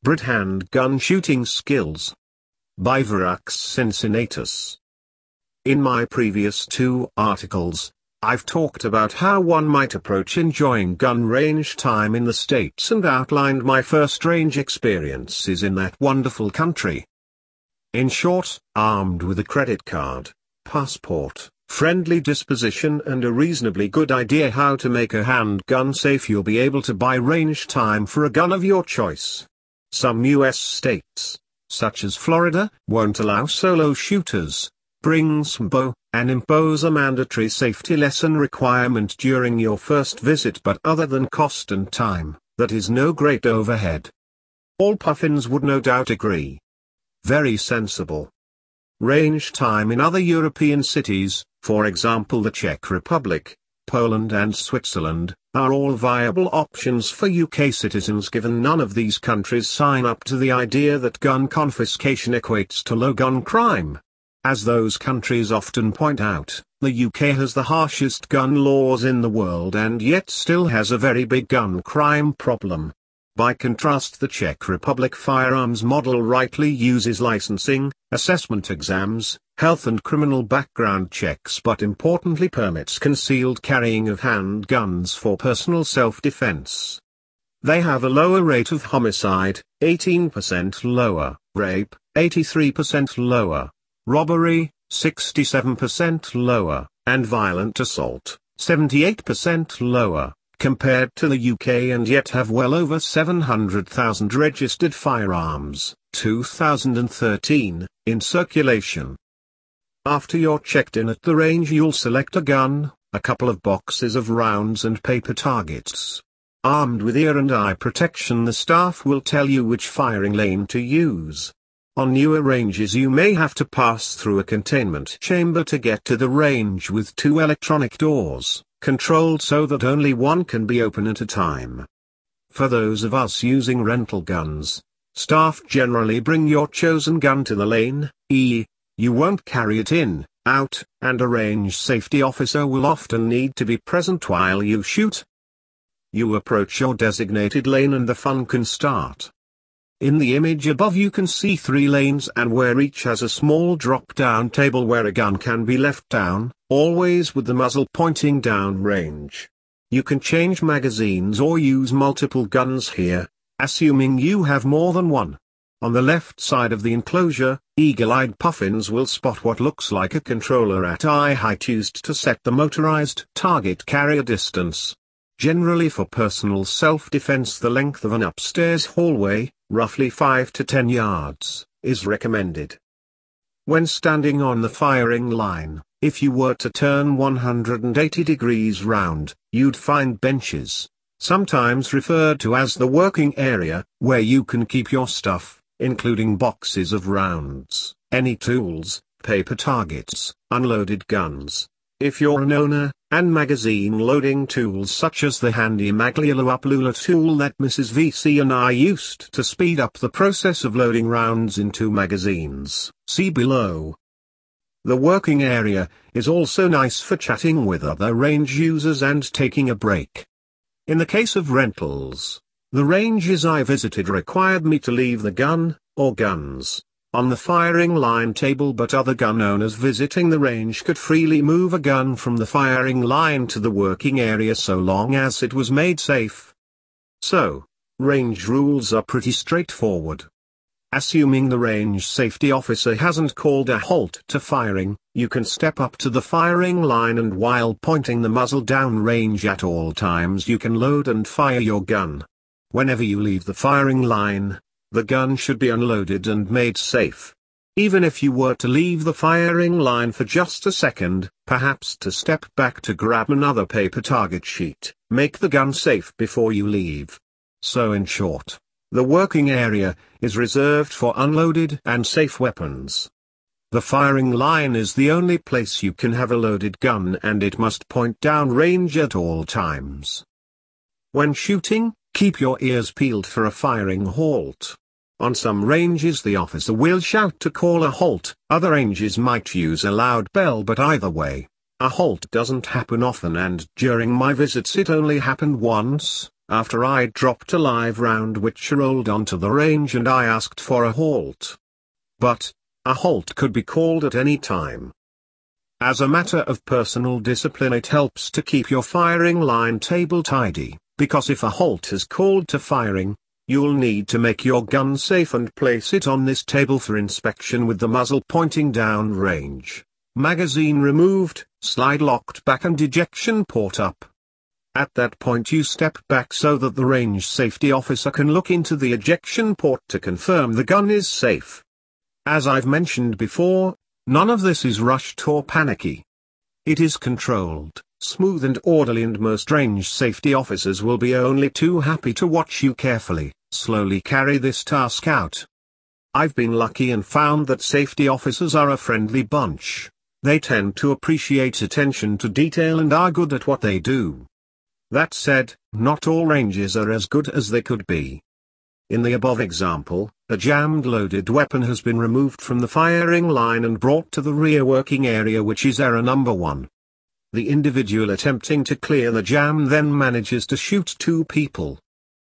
Brit Handgun Shooting Skills by Virax Cincinnatus. In my previous 2 articles, I've talked about how one might approach enjoying gun range time in the States and outlined my first range experiences in that wonderful country. In short, armed with a credit card, passport, friendly disposition and a reasonably good idea how to make a handgun safe, you'll be able to buy range time for a gun of your choice. Some U.S. states, such as Florida, won't allow solo shooters, bring some bow, and impose a mandatory safety lesson requirement during your first visit, but other than cost and time, that is no great overhead. All puffins would no doubt agree. Very sensible. Range time in other European cities, for example the Czech Republic, Poland and Switzerland, are all viable options for UK citizens, given none of these countries sign up to the idea that gun confiscation equates to low gun crime. As those countries often point out, the UK has the harshest gun laws in the world and yet still has a very big gun crime problem. By contrast, the Czech Republic firearms model rightly uses licensing, assessment exams, health and criminal background checks, but importantly permits concealed carrying of handguns for personal self-defense. They have a lower rate of homicide, 18% lower, rape, 83% lower, robbery, 67% lower, and violent assault, 78% lower, compared to the UK, and yet have well over 700,000 registered firearms, 2013, in circulation. After you're checked in at the range, you'll select a gun, a couple of boxes of rounds and paper targets. Armed with ear and eye protection, the staff will tell you which firing lane to use. On newer ranges you may have to pass through a containment chamber to get to the range with 2 electronic doors, controlled so that only one can be open at a time. For those of us using rental guns, staff generally bring your chosen gun to the lane, you won't carry it in, out, and a range safety officer will often need to be present while you shoot. You approach your designated lane and the fun can start. In the image above you can see 3 lanes, and where each has a small drop-down table where a gun can be left down, always with the muzzle pointing down range. You can change magazines or use multiple guns here, assuming you have more than one. On the left side of the enclosure, eagle-eyed puffins will spot what looks like a controller at eye height used to set the motorized target carrier distance. Generally for personal self-defense, the length of an upstairs hallway, roughly 5 to 10 yards, is recommended. When standing on the firing line, if you were to turn 180 degrees round, you'd find benches, sometimes referred to as the working area, where you can keep your stuff, including boxes of rounds, any tools, paper targets, unloaded guns, if you're an owner, and magazine loading tools such as the handy Maglula tool that Mrs. VC and I used to speed up the process of loading rounds into magazines, see below. The working area is also nice for chatting with other range users and taking a break. In the case of rentals, the ranges I visited required me to leave the gun, or guns, on the firing line table, but other gun owners visiting the range could freely move a gun from the firing line to the working area so long as it was made safe. So, range rules are pretty straightforward. Assuming the range safety officer hasn't called a halt to firing, you can step up to the firing line and while pointing the muzzle down range at all times you can load and fire your gun. Whenever you leave the firing line, the gun should be unloaded and made safe. Even if you were to leave the firing line for just a second, perhaps to step back to grab another paper target sheet, make the gun safe before you leave. So in short, the working area is reserved for unloaded and safe weapons. The firing line is the only place you can have a loaded gun, and it must point down range at all times. When shooting, keep your ears peeled for a firing halt. On some ranges the officer will shout to call a halt, other ranges might use a loud bell, but either way, a halt doesn't happen often, and during my visits it only happened once, after I dropped a live round which rolled onto the range and I asked for a halt. But, a halt could be called at any time. As a matter of personal discipline, it helps to keep your firing line table tidy, because if a halt is called to firing, you'll need to make your gun safe and place it on this table for inspection with the muzzle pointing down range, magazine removed, slide locked back and ejection port up. At that point you step back so that the range safety officer can look into the ejection port to confirm the gun is safe. As I've mentioned before, none of this is rushed or panicky. It is controlled, smooth and orderly, and most range safety officers will be only too happy to watch you carefully, slowly carry this task out. I've been lucky and found that safety officers are a friendly bunch. They tend to appreciate attention to detail and are good at what they do. That said, not all ranges are as good as they could be. In the above example, a jammed loaded weapon has been removed from the firing line and brought to the rear working area, which is error number 1. The individual attempting to clear the jam then manages to shoot 2 people.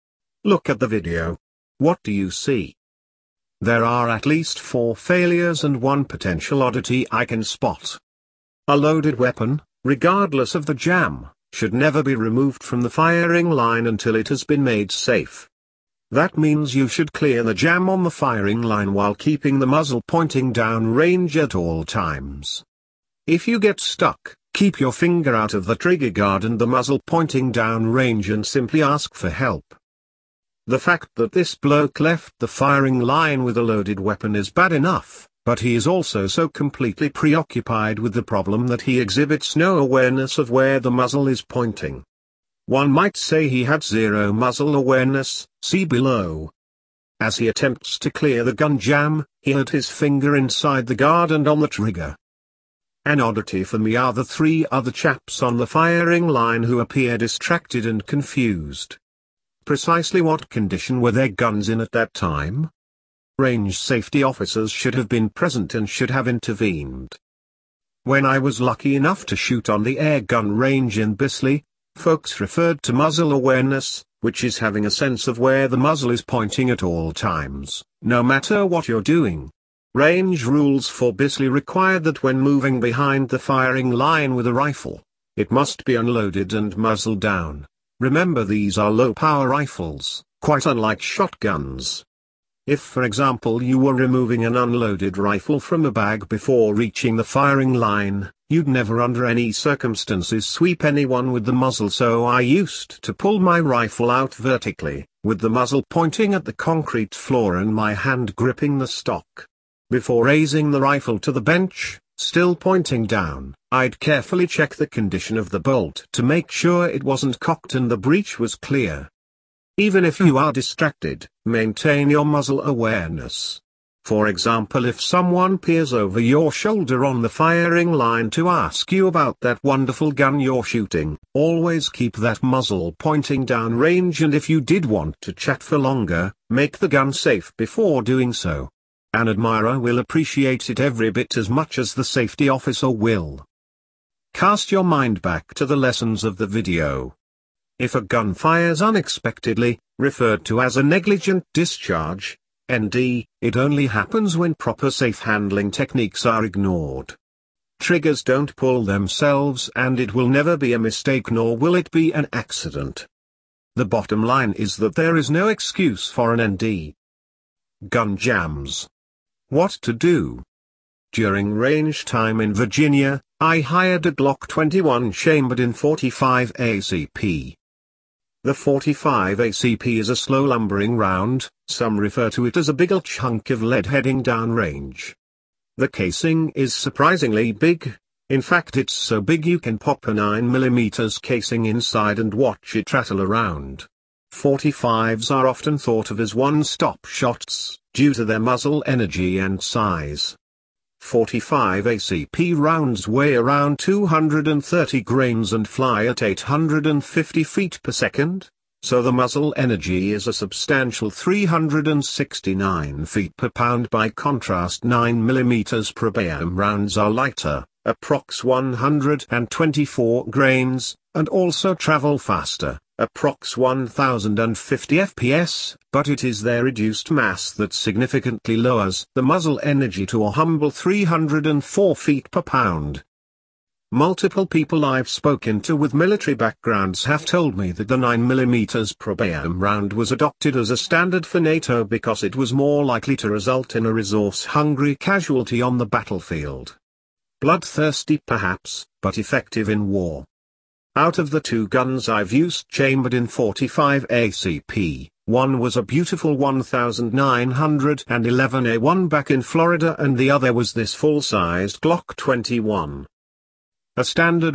Look at the video. What do you see? There are at least 4 failures and 1 potential oddity I can spot. A loaded weapon, regardless of the jam, should never be removed from the firing line until it has been made safe. That means you should clear the jam on the firing line while keeping the muzzle pointing down range at all times. If you get stuck, keep your finger out of the trigger guard and the muzzle pointing down range and simply ask for help. The fact that this bloke left the firing line with a loaded weapon is bad enough, but he is also so completely preoccupied with the problem that he exhibits no awareness of where the muzzle is pointing. One might say he had zero muzzle awareness, see below. As he attempts to clear the gun jam, he had his finger inside the guard and on the trigger. An oddity for me are the 3 other chaps on the firing line who appear distracted and confused. Precisely what condition were their guns in at that time? Range safety officers should have been present and should have intervened. When I was lucky enough to shoot on the air gun range in Bisley, folks referred to muzzle awareness, which is having a sense of where the muzzle is pointing at all times, no matter what you're doing. Range rules for Bisley required that when moving behind the firing line with a rifle, it must be unloaded and muzzle down. Remember, these are low-power rifles, quite unlike shotguns. If, for example, you were removing an unloaded rifle from a bag before reaching the firing line, you'd never under any circumstances sweep anyone with the muzzle, so I used to pull my rifle out vertically, with the muzzle pointing at the concrete floor and my hand gripping the stock. Before raising the rifle to the bench, still pointing down, I'd carefully check the condition of the bolt to make sure it wasn't cocked and the breech was clear. Even if you are distracted, maintain your muzzle awareness. For example, if someone peers over your shoulder on the firing line to ask you about that wonderful gun you're shooting, always keep that muzzle pointing down range, and if you did want to chat for longer, make the gun safe before doing so. An admirer will appreciate it every bit as much as the safety officer will. Cast your mind back to the lessons of the video. If a gun fires unexpectedly, referred to as a negligent discharge, ND, it only happens when proper safe handling techniques are ignored. Triggers don't pull themselves, and it will never be a mistake, nor will it be an accident. The bottom line is that there is no excuse for an ND. Gun jams. What to do? During range time in Virginia, I hired a Glock 21 chambered in .45 ACP. The .45 ACP is a slow lumbering round, some refer to it as a big old chunk of lead heading down range. The casing is surprisingly big, in fact it's so big you can pop a 9mm casing inside and watch it rattle around. .45s are often thought of as one-stop shots, due to their muzzle energy and size. .45 ACP rounds weigh around 230 grains and fly at 850 feet per second, so the muzzle energy is a substantial 369 feet per pound. By contrast, 9mm per BM rounds are lighter, approx 124 grains, and also travel faster, approx 1050 fps, but it is their reduced mass that significantly lowers the muzzle energy to a humble 304 feet per pound. Multiple people I've spoken to with military backgrounds have told me that the 9mm Probeam round was adopted as a standard for NATO because it was more likely to result in a resource-hungry casualty on the battlefield. Bloodthirsty perhaps, but effective in war. Out of the two guns I've used chambered in 45 ACP, one was a beautiful 1911A1 back in Florida and the other was this full-sized Glock 21. A standard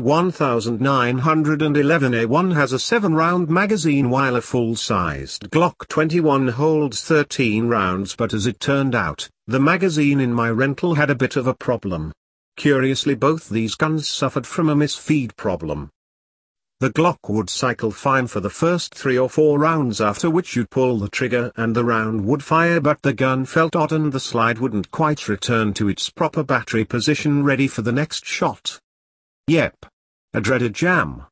1911A1 has a 7-round magazine while a full-sized Glock 21 holds 13 rounds, but as it turned out, the magazine in my rental had a bit of a problem. Curiously, both these guns suffered from a misfeed problem. The Glock would cycle fine for the first 3 or 4 rounds, after which you'd pull the trigger and the round would fire, but the gun felt odd and the slide wouldn't quite return to its proper battery position ready for the next shot. Yep. A dreaded jam.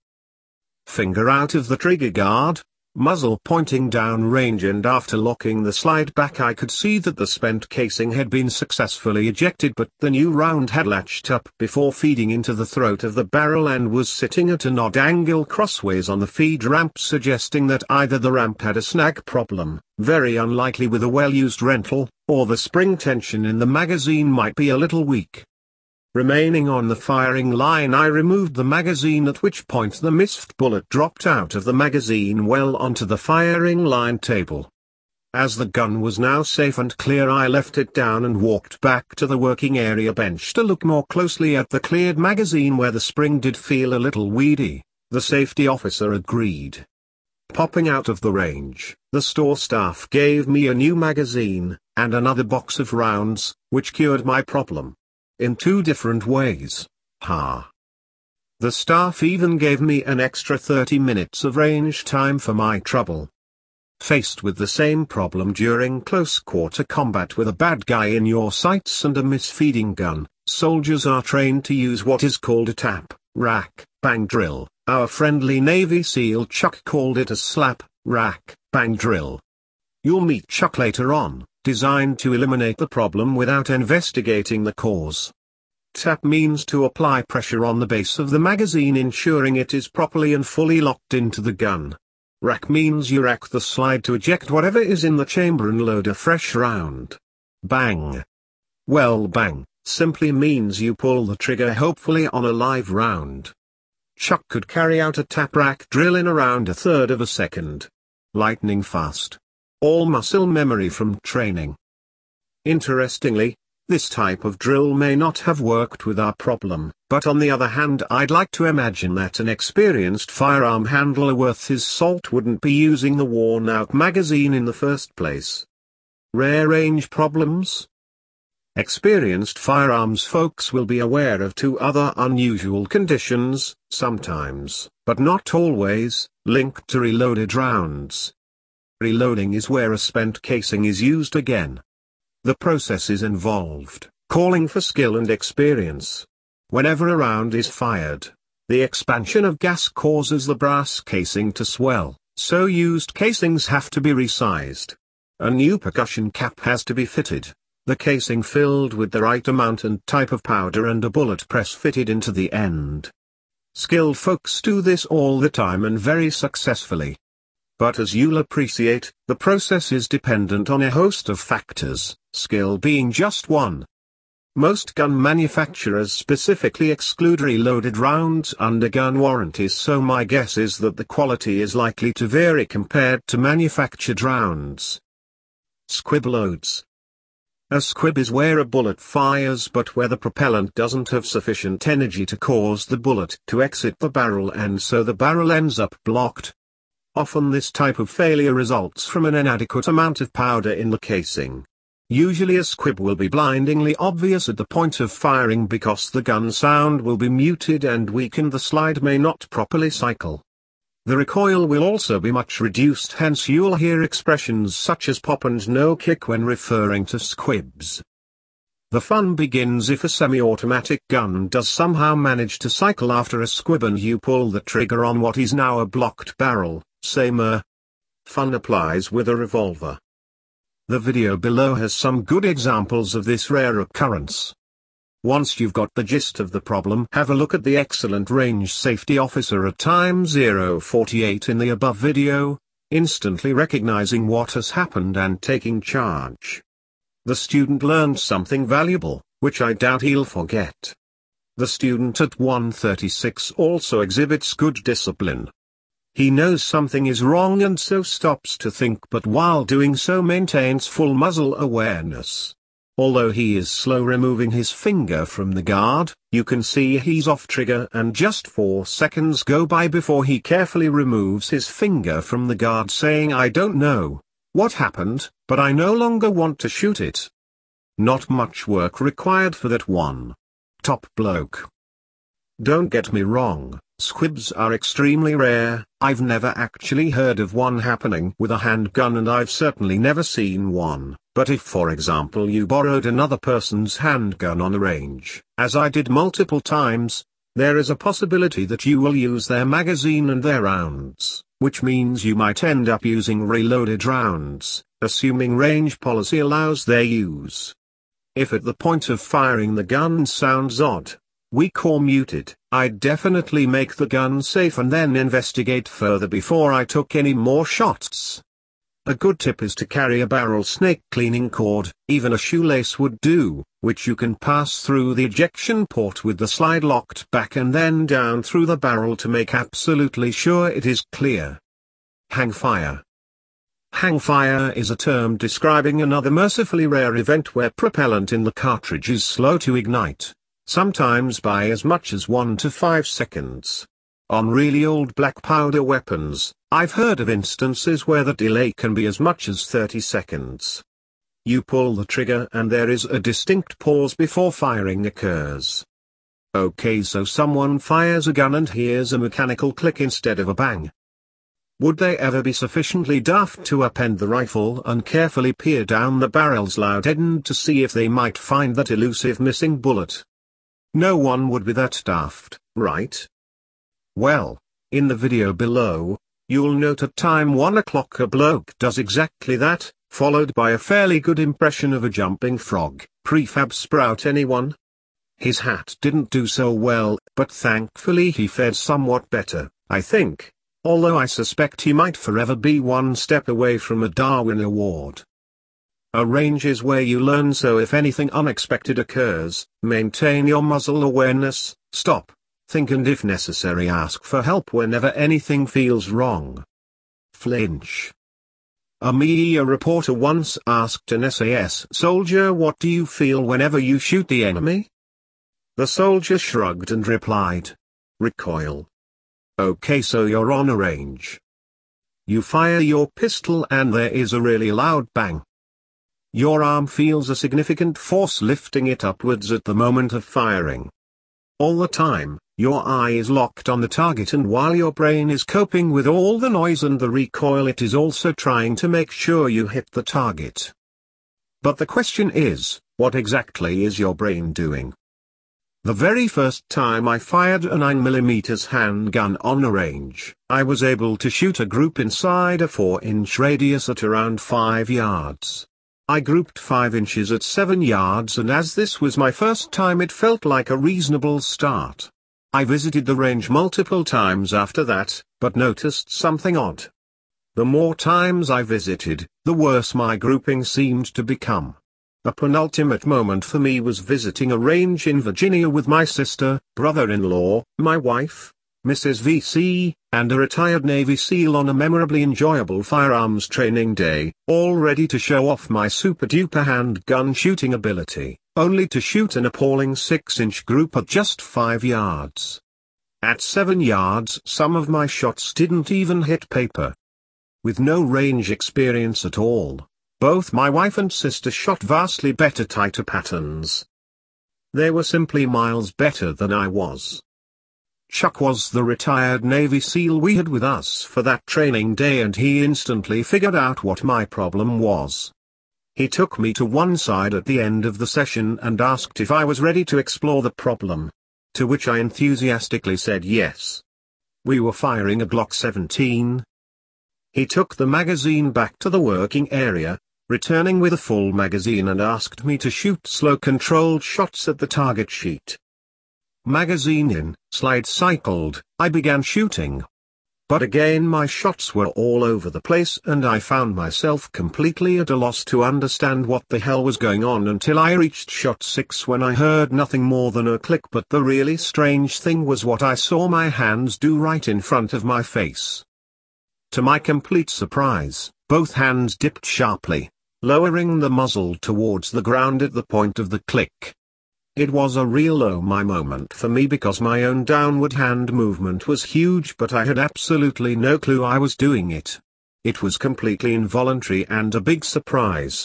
Finger out of the trigger guard, muzzle pointing down range, and after locking the slide back I could see that the spent casing had been successfully ejected, but the new round had latched up before feeding into the throat of the barrel and was sitting at an odd angle crossways on the feed ramp, suggesting that either the ramp had a snag problem, very unlikely with a well-used rental, or the spring tension in the magazine might be a little weak. Remaining on the firing line, I removed the magazine, at which point the missed bullet dropped out of the magazine well onto the firing line table. As the gun was now safe and clear, I left it down and walked back to the working area bench to look more closely at the cleared magazine, where the spring did feel a little weedy. The safety officer agreed. Popping out of the range, the store staff gave me a new magazine and another box of rounds, which cured my problem. In 2 different ways. Ha. The staff even gave me an extra 30 minutes of range time for my trouble. Faced with the same problem during close-quarter combat with a bad guy in your sights and a misfeeding gun, soldiers are trained to use what is called a tap, rack, bang drill. Our friendly Navy SEAL Chuck called it a slap, rack, bang drill. You'll meet Chuck later on. Designed to eliminate the problem without investigating the cause. Tap means to apply pressure on the base of the magazine, ensuring it is properly and fully locked into the gun. Rack means you rack the slide to eject whatever is in the chamber and load a fresh round. Bang. Well, bang simply means you pull the trigger, hopefully on a live round. Chuck could carry out a tap rack drill in around 1/3 of a second. Lightning fast. All muscle memory from training. Interestingly, this type of drill may not have worked with our problem, but on the other hand, I'd like to imagine that an experienced firearm handler worth his salt wouldn't be using the worn-out magazine in the first place. Rare range problems? Experienced firearms folks will be aware of 2 other unusual conditions, sometimes, but not always, linked to reloaded rounds. Reloading is where a spent casing is used again. The process is involved, calling for skill and experience. Whenever a round is fired, the expansion of gas causes the brass casing to swell, so used casings have to be resized. A new percussion cap has to be fitted, the casing filled with the right amount and type of powder, and a bullet press fitted into the end. Skilled folks do this all the time and very successfully. But as you'll appreciate, the process is dependent on a host of factors, skill being just one. Most gun manufacturers specifically exclude reloaded rounds under gun warranties, so my guess is that the quality is likely to vary compared to manufactured rounds. Squib loads. A squib is where a bullet fires but where the propellant doesn't have sufficient energy to cause the bullet to exit the barrel, and so the barrel ends up blocked. Often this type of failure results from an inadequate amount of powder in the casing. Usually a squib will be blindingly obvious at the point of firing because the gun sound will be muted and weak and the slide may not properly cycle. The recoil will also be much reduced, hence you'll hear expressions such as pop and no kick when referring to squibs. The fun begins if a semi-automatic gun does somehow manage to cycle after a squib and you pull the trigger on what is now a blocked barrel. Same fun applies with a revolver. The video below has some good examples of this rare occurrence. Once you've got the gist of the problem, have a look at the excellent range safety officer at time 048 in the above video, instantly recognizing what has happened and taking charge. The student learned something valuable, which I doubt he'll forget. The student at 136 also exhibits good discipline. He knows something is wrong and so stops to think, but while doing so maintains full muzzle awareness. Although he is slow removing his finger from the guard, you can see he's off trigger and just 4 seconds go by before he carefully removes his finger from the guard, saying, "I don't know what happened, but I no longer want to shoot it." Not much work required for that one. Top bloke. Don't get me wrong, squibs are extremely rare. I've never actually heard of one happening with a handgun, and I've certainly never seen one. But if, for example, you borrowed another person's handgun on a range, as I did multiple times, there is a possibility that you will use their magazine and their rounds, which means you might end up using reloaded rounds, assuming range policy allows their use. If at the point of firing the gun sounds odd, weak or muted, I'd definitely make the gun safe and then investigate further before I took any more shots. A good tip is to carry a barrel snake cleaning cord, even a shoelace would do, which you can pass through the ejection port with the slide locked back and then down through the barrel to make absolutely sure it is clear. Hang fire. Hang fire is a term describing another mercifully rare event where propellant in the cartridge is slow to ignite, sometimes by as much as 1 to 5 seconds. On really old black powder weapons, I've heard of instances where the delay can be as much as 30 seconds. You pull the trigger and there is a distinct pause before firing occurs. Okay, so someone fires a gun and hears a mechanical click instead of a bang. Would they ever be sufficiently daft to append the rifle and carefully peer down the barrel's loud end to see if they might find that elusive missing bullet? No one would be that daft, right? Well, in the video below, you'll note at time 1 o'clock a bloke does exactly that, followed by a fairly good impression of a jumping frog. Prefab sprout, anyone? His hat didn't do so well, but thankfully he fared somewhat better, I think. Although I suspect he might forever be one step away from a Darwin Award. A range is where you learn, so if anything unexpected occurs, maintain your muzzle awareness, stop, think, and if necessary ask for help whenever anything feels wrong. Flinch. A media reporter once asked an SAS soldier, "What do you feel whenever you shoot the enemy?" The soldier shrugged and replied, "Recoil." Okay, so you're on a range. You fire your pistol and there is a really loud bang. Your arm feels a significant force lifting it upwards at the moment of firing. All the time, your eye is locked on the target, and while your brain is coping with all the noise and the recoil, it is also trying to make sure you hit the target. But the question is, what exactly is your brain doing? The very first time I fired a 9mm handgun on a range, I was able to shoot a group inside a 4-inch radius at around 5 yards. I grouped 5 inches at 7 yards, and as this was my first time, it felt like a reasonable start. I visited the range multiple times after that, but noticed something odd. The more times I visited, the worse my grouping seemed to become. A penultimate moment for me was visiting a range in Virginia with my sister, brother-in-law, my wife, Mrs. VC, and a retired Navy SEAL on a memorably enjoyable firearms training day, all ready to show off my super-duper handgun shooting ability, only to shoot an appalling 6-inch group at just 5 yards. At 7 yards, some of my shots didn't even hit paper. With no range experience at all, both my wife and sister shot vastly better, tighter patterns. They were simply miles better than I was. Chuck was the retired Navy SEAL we had with us for that training day, and he instantly figured out what my problem was. He took me to one side at the end of the session and asked if I was ready to explore the problem. To which I enthusiastically said yes. We were firing a Glock 17. He took the magazine back to the working area, returning with a full magazine, and asked me to shoot slow controlled shots at the target sheet. Magazine in, slide cycled, I began shooting. But again my shots were all over the place and I found myself completely at a loss to understand what the hell was going on until I reached shot 6, when I heard nothing more than a click. But the really strange thing was what I saw my hands do right in front of my face. To my complete surprise, both hands dipped sharply, lowering the muzzle towards the ground at the point of the click. It was a real oh my moment for me, because my own downward hand movement was huge, but I had absolutely no clue I was doing it. It was completely involuntary and a big surprise.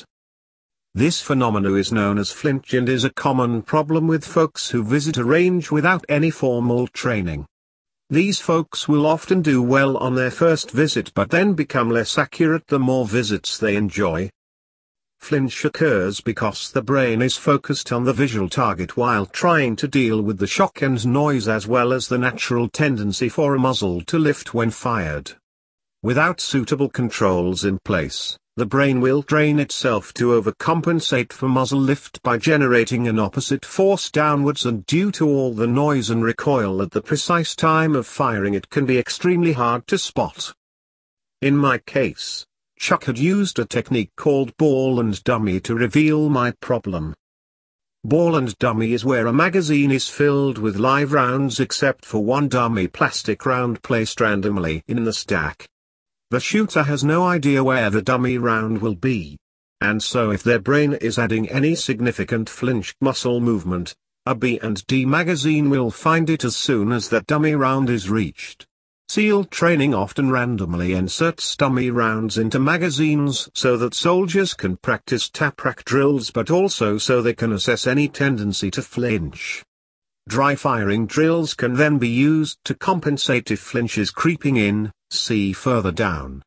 This phenomenon is known as flinch and is a common problem with folks who visit a range without any formal training. These folks will often do well on their first visit but then become less accurate the more visits they enjoy. Flinch occurs because the brain is focused on the visual target while trying to deal with the shock and noise, as well as the natural tendency for a muzzle to lift when fired. Without suitable controls in place, the brain will train itself to overcompensate for muzzle lift by generating an opposite force downwards, and due to all the noise and recoil at the precise time of firing, it can be extremely hard to spot. In my case, Chuck had used a technique called ball and dummy to reveal my problem. Ball and dummy is where a magazine is filled with live rounds except for one dummy plastic round placed randomly in the stack. The shooter has no idea where the dummy round will be. And so if their brain is adding any significant flinch muscle movement, a B and D magazine will find it as soon as that dummy round is reached. SEAL training often randomly inserts dummy rounds into magazines so that soldiers can practice tap-rack drills, but also so they can assess any tendency to flinch. Dry firing drills can then be used to compensate if flinch is creeping in, see further down.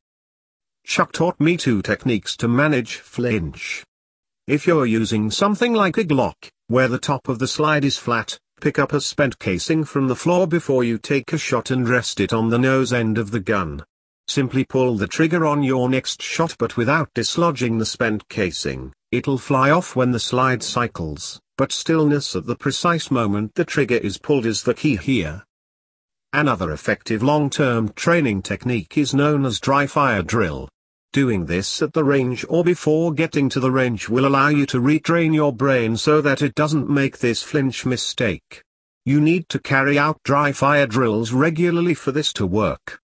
Chuck taught me 2 techniques to manage flinch. If you're using something like a Glock, where the top of the slide is flat, pick up a spent casing from the floor before you take a shot and rest it on the nose end of the gun. Simply pull the trigger on your next shot, but without dislodging the spent casing. It'll fly off when the slide cycles, but stillness at the precise moment the trigger is pulled is the key here. Another effective long-term training technique is known as dry fire drill. Doing this at the range or before getting to the range will allow you to retrain your brain so that it doesn't make this flinch mistake. You need to carry out dry fire drills regularly for this to work.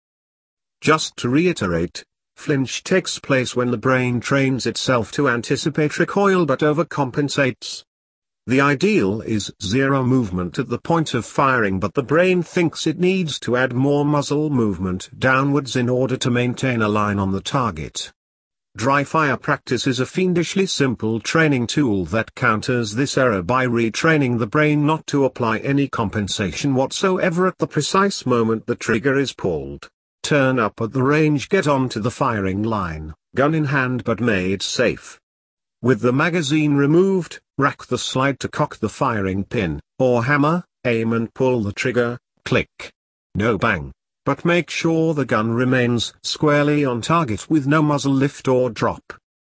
Just to reiterate, flinch takes place when the brain trains itself to anticipate recoil but overcompensates. The ideal is zero movement at the point of firing, but the brain thinks it needs to add more muzzle movement downwards in order to maintain a line on the target. Dry fire practice is a fiendishly simple training tool that counters this error by retraining the brain not to apply any compensation whatsoever at the precise moment the trigger is pulled. Turn up at the range, get onto the firing line, gun in hand but made safe. With the magazine removed, rack the slide to cock the firing pin, or hammer, aim and pull the trigger, click. No bang, but make sure the gun remains squarely on target with no muzzle lift or drop.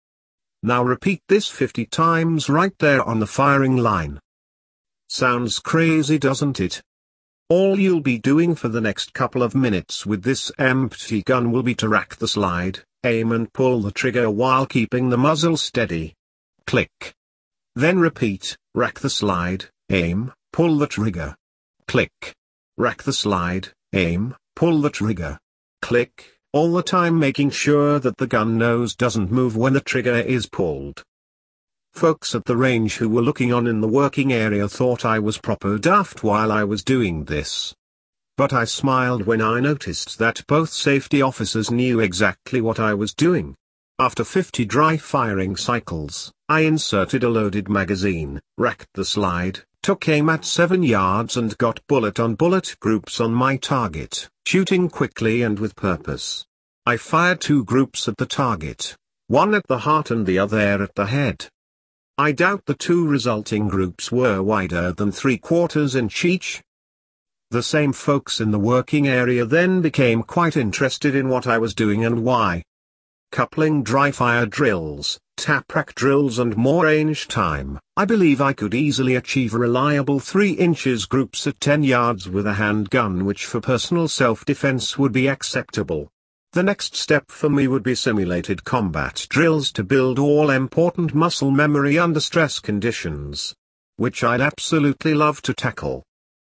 Now repeat this 50 times right there on the firing line. Sounds crazy, doesn't it? All you'll be doing for the next couple of minutes with this empty gun will be to rack the slide, aim and pull the trigger while keeping the muzzle steady. Click. Then repeat, rack the slide, aim, pull the trigger. Click. Rack the slide, aim, pull the trigger. Click, all the time making sure that the gun nose doesn't move when the trigger is pulled. Folks at the range who were looking on in the working area thought I was proper daft while I was doing this. But I smiled when I noticed that both safety officers knew exactly what I was doing. After 50 dry firing cycles, I inserted a loaded magazine, racked the slide, took aim at 7 yards and got bullet-on-bullet groups on my target, shooting quickly and with purpose. I fired 2 groups at the target, one at the heart and the other at the head. I doubt the 2 resulting groups were wider than 3/4 inch each. The same folks in the working area then became quite interested in what I was doing and why. Coupling dry fire drills, tap rack drills and more range time, I believe I could easily achieve reliable 3 inches groups at 10 yards with a handgun, which for personal self-defense would be acceptable. The next step for me would be simulated combat drills to build all-important muscle memory under stress conditions, which I'd absolutely love to tackle.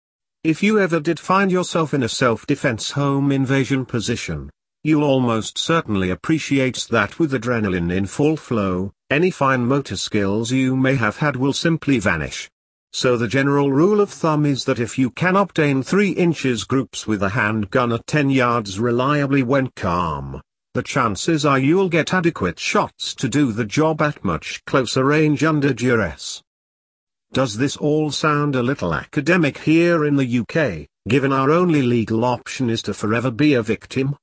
If you ever did find yourself in a self-defense home invasion position, you'll almost certainly appreciate that with adrenaline in full flow, any fine motor skills you may have had will simply vanish. So the general rule of thumb is that if you can obtain 3 inches groups with a handgun at 10 yards reliably when calm, the chances are you'll get adequate shots to do the job at much closer range under duress. Does this all sound a little academic here in the UK, given our only legal option is to forever be a victim?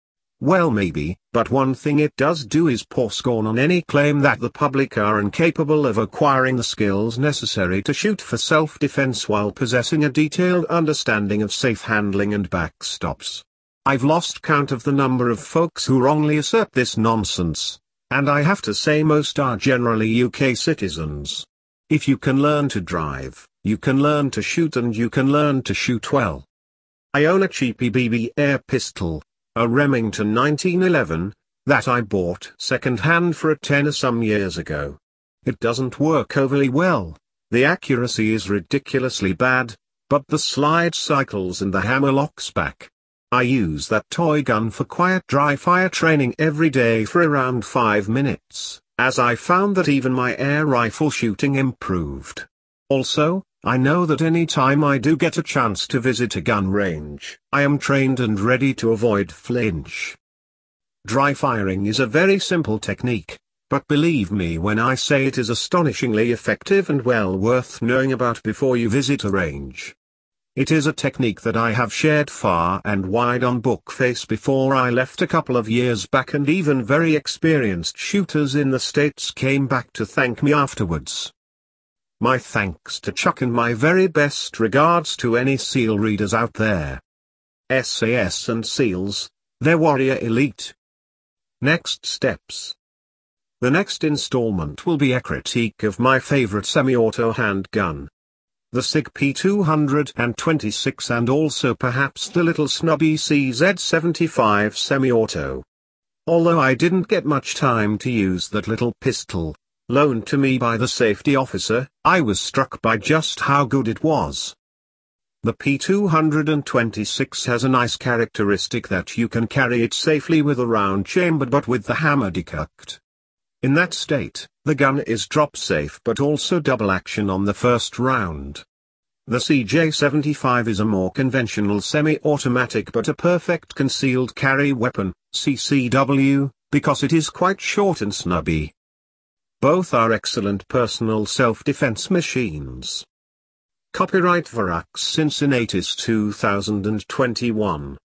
Well, maybe, but one thing it does do is pour scorn on any claim that the public are incapable of acquiring the skills necessary to shoot for self-defense while possessing a detailed understanding of safe handling and backstops. I've lost count of the number of folks who wrongly assert this nonsense, and I have to say most are generally UK citizens. If you can learn to drive, you can learn to shoot, and you can learn to shoot well. I own a cheapy BB air pistol, a Remington 1911, that I bought second-hand for a tenner some years ago. It doesn't work overly well, the accuracy is ridiculously bad, but the slide cycles and the hammer locks back. I use that toy gun for quiet dry fire training every day for around 5 minutes, as I found that even my air rifle shooting improved. Also, I know that any time I do get a chance to visit a gun range, I am trained and ready to avoid flinch. Dry firing is a very simple technique, but believe me when I say it is astonishingly effective and well worth knowing about before you visit a range. It is a technique that I have shared far and wide on Bookface before I left a couple of years back, and even very experienced shooters in the States came back to thank me afterwards. My thanks to Chuck and my very best regards to any SEAL readers out there. SAS and SEALs, they're warrior elite. Next steps. The next installment will be a critique of my favorite semi-auto handgun, the SIG P226, and also perhaps the little snubby CZ75 semi-auto. Although I didn't get much time to use that little pistol, loaned to me by the safety officer, I was struck by just how good it was. The P226 has a nice characteristic that you can carry it safely with a round chamber but with the hammer decocked. In that state, the gun is drop safe but also double action on the first round. The CJ75 is a more conventional semi-automatic but a perfect concealed carry weapon, CCW, because it is quite short and snubby. Both are excellent personal self-defense machines. Copyright Varax Cincinnatus 2021.